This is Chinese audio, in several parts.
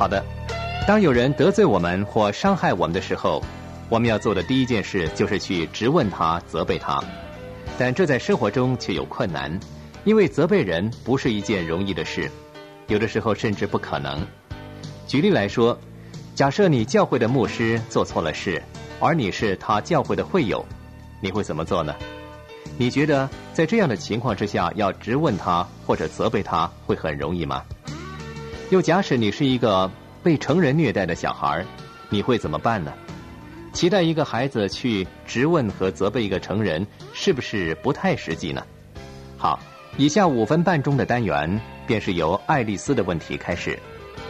好的，当有人得罪我们或伤害我们的时候，我们要做的第一件事就是去质问他、责备他。但这在生活中却有困难，因为责备人不是一件容易的事，有的时候甚至不可能。举例来说，假设你教会的牧师做错了事，而你是他教会的会友，你会怎么做呢？你觉得在这样的情况之下，要质问他或者责备他会很容易吗？又假使你是一个被成人虐待的小孩，你会怎么办呢？期待一个孩子去质问和责备一个成人，是不是不太实际呢？好，以下5分半钟的单元便是由爱丽丝的问题开始。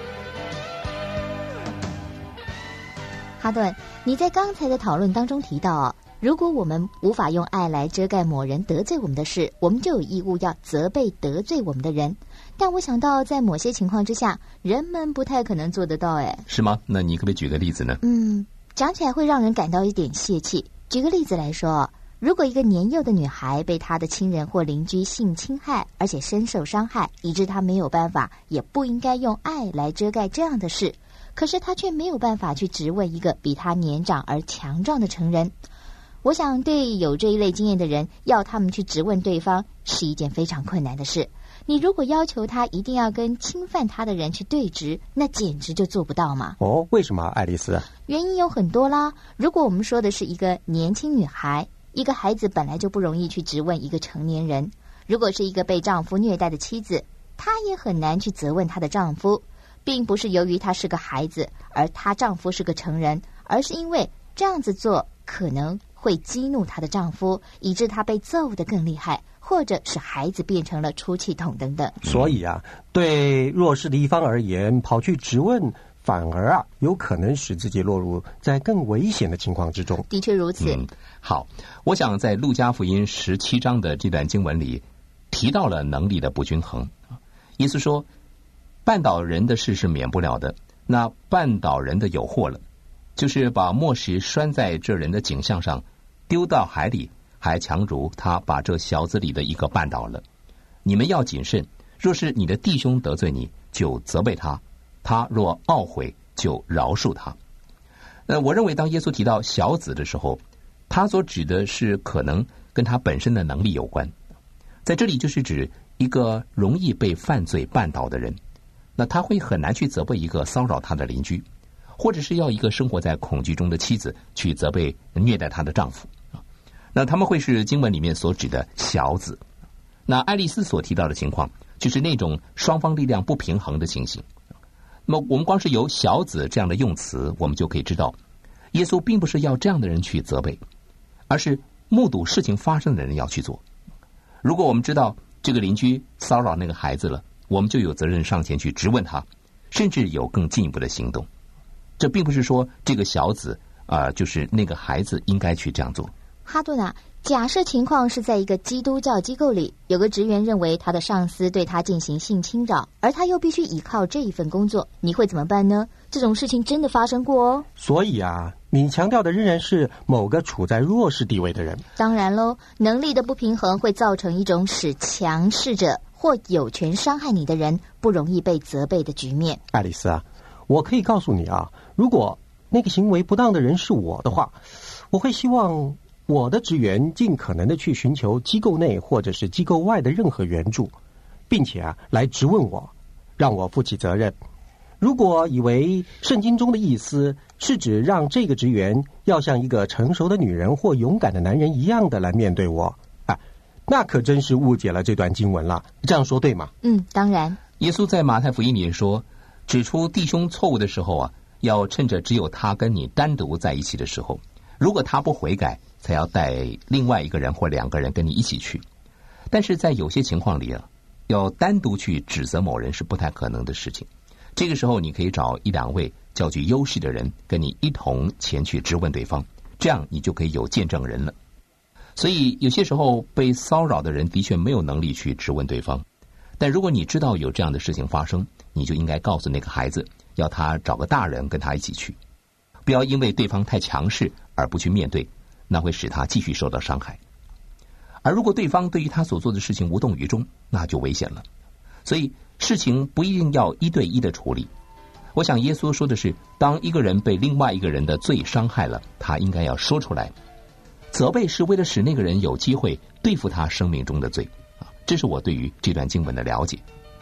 哈顿，你在刚才的讨论当中提到如果我们无法用爱来遮盖某人得罪我们的事，我们就有义务要责备得罪我们的人。但我想到在某些情况之下，人们不太可能做得到。 是吗？那你可不可以举个例子呢？ 讲起来会让人感到一点泄气。举个例子来说，如果一个年幼的女孩被她的亲人或邻居性侵害，而且深受伤害，以致她没有办法也不应该用爱来遮盖这样的事，可是她却没有办法去质问一个比她年长而强壮的成人。我想对有这一类经验的人，要他们去质问对方是一件非常困难的事。你如果要求他一定要跟侵犯他的人去对质，那简直就做不到嘛。 为什么，爱丽丝？ 原因有很多啦。如果我们说的是一个年轻女孩，一个孩子本来就不容易去质问一个成年人。如果是一个被丈夫虐待的妻子，她也很难去责问她的丈夫，并不是由于她是个孩子，而她丈夫是个成人，而是因为这样子做可能会激怒她的丈夫，以致她被揍得更厉害，或者使孩子变成了出气筒等等。 所以对弱势的一方而言，跑去质问反而有可能使自己落入在更危险的情况之中。 的确如此。 好，我想在路加福音17章的这段经文里提到了能力的不均衡。意思说，绊倒人的事是免不了的，那绊倒人的有祸了，就是把磨石拴在这人的颈项上，丢到海里，还强如他把这小子里的一个绊倒了。你们要谨慎，若是你的弟兄得罪你，就责备他，他若懊悔，就饶恕他。我认为当耶稣提到小子的时候，他所指的是可能跟他本身的能力有关。在这里就是指一个容易被犯罪绊倒的人，那他会很难去责备一个骚扰他的邻居，或者是要一个生活在恐惧中的妻子去责备虐待她的丈夫。那他们会是经文里面所指的小子。那爱丽丝所提到的情况，就是那种双方力量不平衡的情形。那么我们光是由小子这样的用词，我们就可以知道，耶稣并不是要这样的人去责备，而是目睹事情发生的人要去做。如果我们知道这个邻居骚扰那个孩子了，我们就有责任上前去质问他，甚至有更进一步的行动。这并不是说这个小子就是那个孩子应该去这样做。 哈顿假设情况是在一个基督教机构里，有个职员认为他的上司对他进行性侵扰，而他又必须依靠这一份工作，你会怎么办呢？这种事情真的发生过哦。 所以你强调的仍然是某个处在弱势地位的人。 当然咯，能力的不平衡会造成一种使强势者或有权伤害你的人不容易被责备的局面。 爱丽丝我可以告诉你如果那个行为不当的人是我的话，我会希望我的职员尽可能的去寻求机构内或者是机构外的任何援助，并且来质问我，让我负起责任。如果以为圣经中的意思是指让这个职员要像一个成熟的女人或勇敢的男人一样的来面对我，那可真是误解了这段经文了。这样说对吗？ 当然。 耶稣在马太福音里说，指出弟兄错误的时候要趁着只有他跟你单独在一起的时候，如果他不悔改，才要带另外一个人或2个人跟你一起去。但是在有些情况里要单独去指责某人是不太可能的事情。这个时候你可以找1、2位较具优势的人跟你一同前去质问对方，这样你就可以有见证人了。所以有些时候被骚扰的人的确没有能力去质问对方，但如果你知道有这样的事情发生，你就应该告诉那个孩子，要他找个大人跟他一起去，不要因为对方太强势而不去面对，那会使他继续受到伤害。而如果对方对于他所做的事情无动于衷，那就危险了。所以事情不一定要1对1的处理， 我想耶稣说的是，当一个人被另外一个人的罪伤害了，他应该要说出来。责备是为了使那个人有机会对付他生命中的罪。这是我对于这段经文的了解。